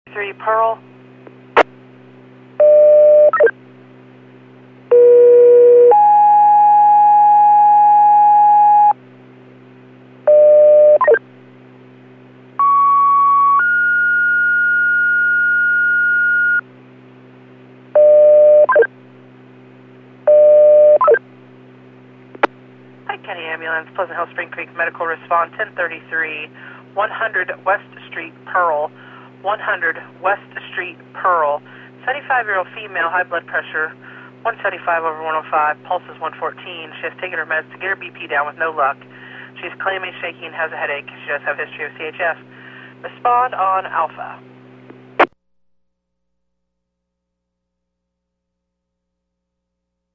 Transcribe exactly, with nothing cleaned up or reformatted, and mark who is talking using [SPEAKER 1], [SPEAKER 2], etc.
[SPEAKER 1] three Pearl. Hi, Kenny Ambulance, Pleasant Hill, Spring Creek Medical Respond, ten thirty-three, one hundred West Street, Pearl, one hundred West Street, Pearl. seventy-five-year-old female, high blood pressure, one seventy-five over one oh five, pulse is one fourteen. She has taken her meds to get her B P down with no luck. She's claiming shaking and has a headache. She does have a history of C H F. Respond on Alpha.